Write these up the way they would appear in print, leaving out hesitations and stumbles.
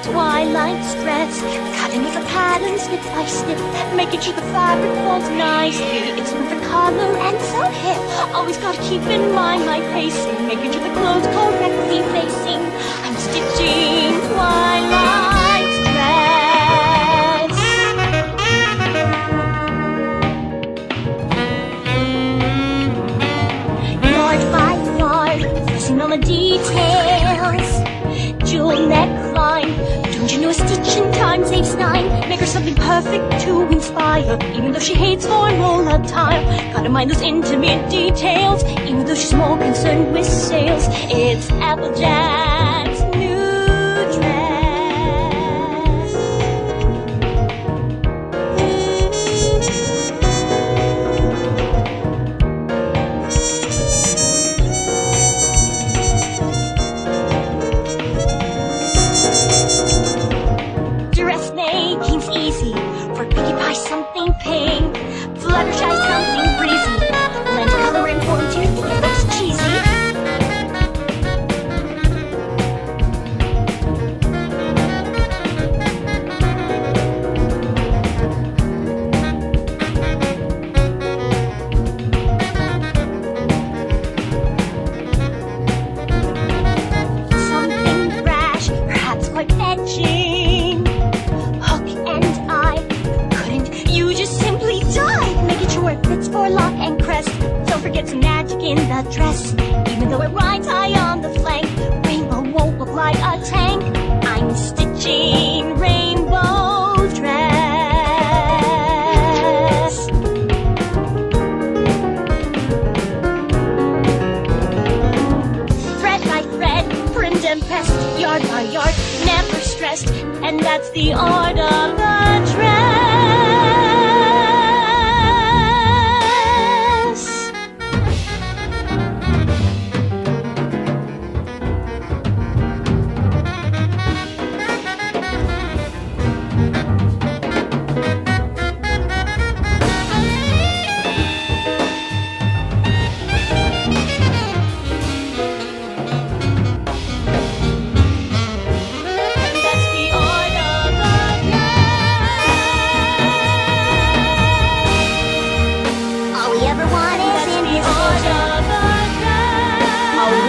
twilight's dress, cutting the pattern snip by snip, making sure the fabric folds nicely. It's perfect color and so hip. Always gotta keep in mind my pacing, making sure the clothes correctly facing. I'm stitching twilight's dress. Yard by yard, focusing on the details. Jewel neckline, don't you know a stitch in time saves 9? Make her something perfect to inspire, even though she hates formal attire. Gotta mind those intimate details, even though she's more concerned with sales. It's Applejack's new dress. Dressmaking's easy, for Pinkie Pie something pink, Fluttershy something breezy, blend color and form to think it looks cheesy. Something brash, perhaps quite fetching. It fits for lock and crest. Don't forget some magic in the dress, even though it rides high on the flank. Rainbow won't look like a tank. I'm stitching rainbow dress. Thread by thread, print and pressed, yard by yard, never stressed. And that's the art of the dress.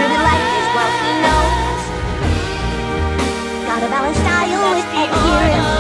Balance style with adherence.